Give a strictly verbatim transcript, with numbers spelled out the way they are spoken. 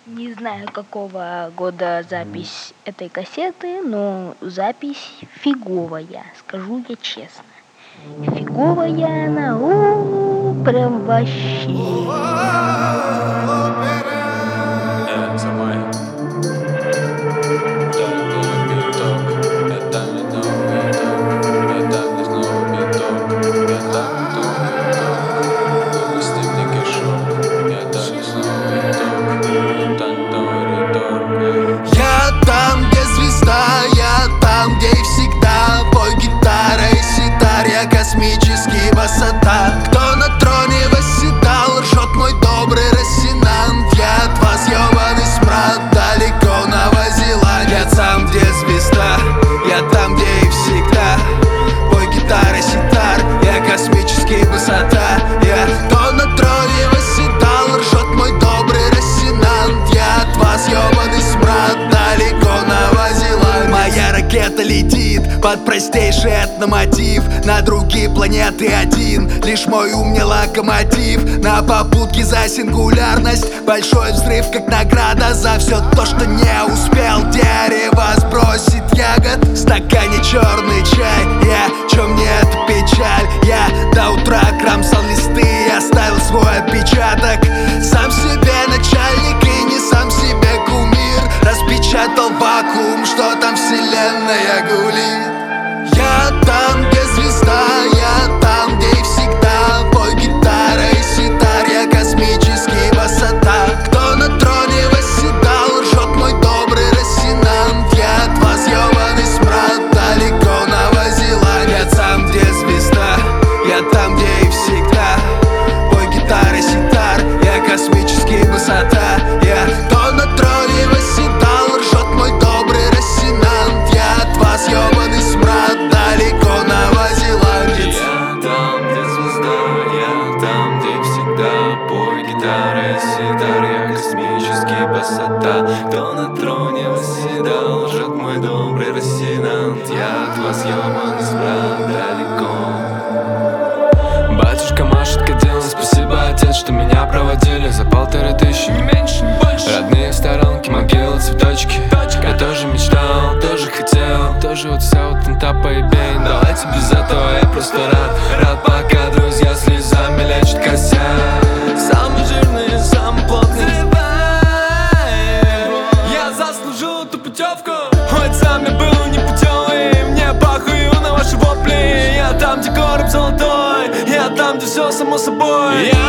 Не знаю, какого года запись этой кассеты, но запись фиговая, скажу я честно. Фиговая она, у, прям вообще. Космический высота. Кто на троне восседал, ржет мой добрый Росинант. Я от вас, ёбаный смрад, далеко Новозеландия. Я там, где звезда, я там, где и всегда. Бой гитары, ситар, я космический высота. Я кто на троне восседал, ржет мой добрый Росинант. Я от вас, ёбаный смрад, далеко Новозеландия. Моя ракета летит под простейший этномотив. На другие планеты один, лишь мой ум не локомотив. На попутке за сингулярность, большой взрыв как награда за все то, что не успел. Дерево сбросит ягод, в стакане черный чай. Я, чё мне эта печаль? Я до утра кромсал листы и оставил свой отпечаток. Сам себе начальник и не сам себе кумир. Распечатал вакуум, что там вселенная гулит. Я там, где звезда, я там, где и всегда. Бой гитара и ситар, я космический высота. Кто на троне восседал, ржет мой добрый Росинант. Я от вас, ёбаный смрад, далеко Новозеландия. Я там, где звезда, я там, где и всегда. Бой гитара и ситар, я космический высота. Я кто на троне восседал, ржет мой добрый Росинант. Я от вас, ёбаный смрад, далеко Новозеландец. Я там, где звезда, я там, где всегда. Бой гитара и ситар, я космический высота. Кто на троне восседал, лжет мой добрый Росинант. Я от вас, ёбаный смрад, далеко. Батюшка машет кадилом, спасибо, отец, что меня проводили за полторы тысячи, не меньше, не больше. Родные сторонки, могилы, цветочки. Я тоже мечтал, тоже хотел, тоже вот вся вот инта поебень. Давайте без этого, я просто рад, рад, пока друзья слезами лечат косяк. Самый жирный, самый плотный. Я заслужил эту путевку, хоть сам я был непутевый. Мне похую на ваши вопли. Я там, где короб золотой, я там, где все само собой. Я